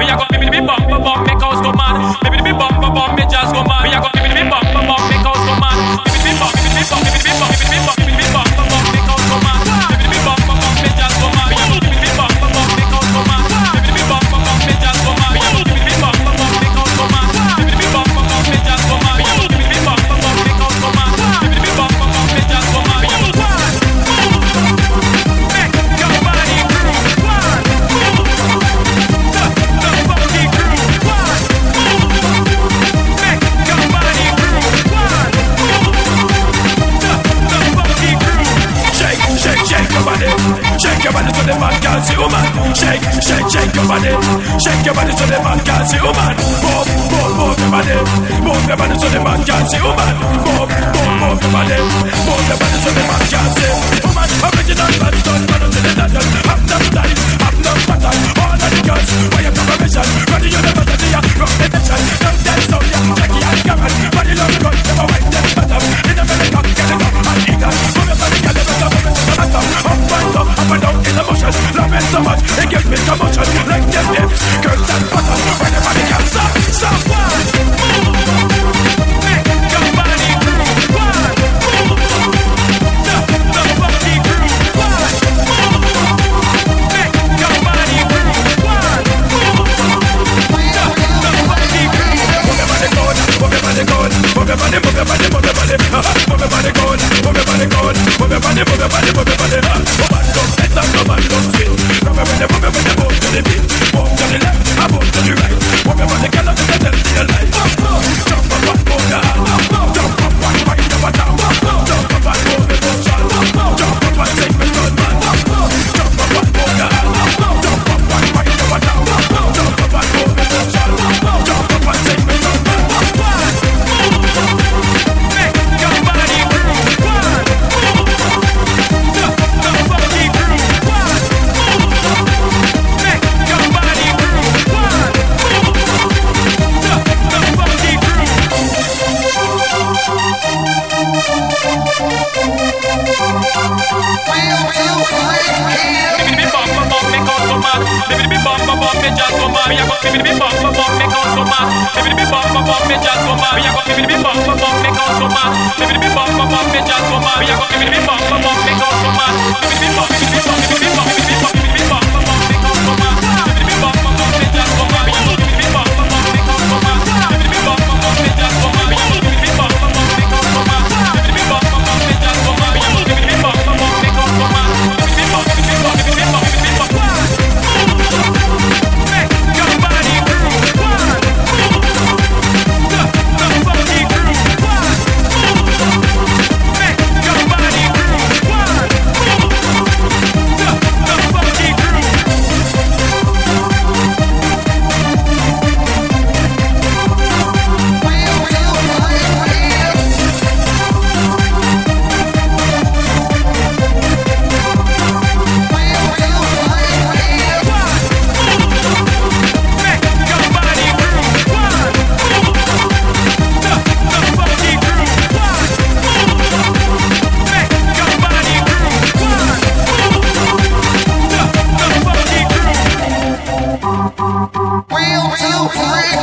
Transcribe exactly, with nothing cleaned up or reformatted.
We a go bim bim bum bum bum, make us go mad. Bim bim bum bum bum, make just go mad. We a go bim bim bum bum bum, make us go mad. Bim bim bum, bim bim bum, bim bim bum, bim bim bum, bim bim bum bum bum, make us go mad. Bim bim bum bum bum, make just go mad. We a go bim bim bum bum bum, make us go mad. Bim bim bum bum bum, make just go mad. We a go bim bim bum bum bum, make us go mad. Bim bim bum bum bum, make just go mad. We a go bim bim bum bum bum, make us go mad. Bim bim bum bum bum, make just go mad. We a go shake your body so the man can see you, man. Shake, shake, shake your body. Shake your body so the man can see you, man. Move, move, move your body. Move your body so the man can see you, man. Move, move, move your body. Move your body so the man can see. Woman, original man, son, man until the daughters. Have no style, have no pattern. All of the girls, why you have a mission? Ready you never tell you, rock the tension. Don't tell so ya, Jackie and Cameron. Body love the gun, never wipe them bottom. In the belly cock, get it up and eat that. Move your body, get it up, move it to the bottom. Up and up, up and down in the motion. Love it so much, it gives me commotion. Like them hips, girls and buttons. When the body can stop, stop, one. Make your body groove, one. The, the funky groove, one. Make your body groove, one. The, the funky groove. Move your body good, move your body good. Move your body, move your body, move your body. Move your body good, move your body good. Move your body, move your body, move your body. Move on, don't let them go and don't swing. Move your body, move your body, move to the beat. Move to the left, I move to the right. Move your body, girl, just tell me your life. Jump up and move your hand. Jump up and wind your bottom. Jump up and move your motion. Jump up and sing me son man. Jump up and move your hand. Jump up and wind your bottom. Jump up and move your motion. Jump up and sing me son man. Make your body groove, one. The, the funky groove, one. Make your body groove, one. The, the funky groove. Bim bum bum bum, make us go mad. Bim bum bum bum, make just go mad. We a go bim bum bum bum, make us go mad. Bim bum bum bum, make just go mad. We a go bim bum bum bum, make us go mad. Bim bum bum bum, make just go mad. We a go bim bum bum bum, make us go mad. Bim bum bim bum bim bum bim bum bim bum bum bum, make us go mad. Bim bum bum bum, make just go mad. We a go bim bum bum bum, make us go mad. Bim bum bum bum, make just go mad. We a go bim bum bum bum, make us go mad. Bim bum bum bum, make just go mad. We a go bim bum bum bum, make us go mad. Bim bum bim bum bim bum bim bum. Make your body groove, one. The, the funky groove, one. Make your body groove, one. The, the funky groove. Real, real, real.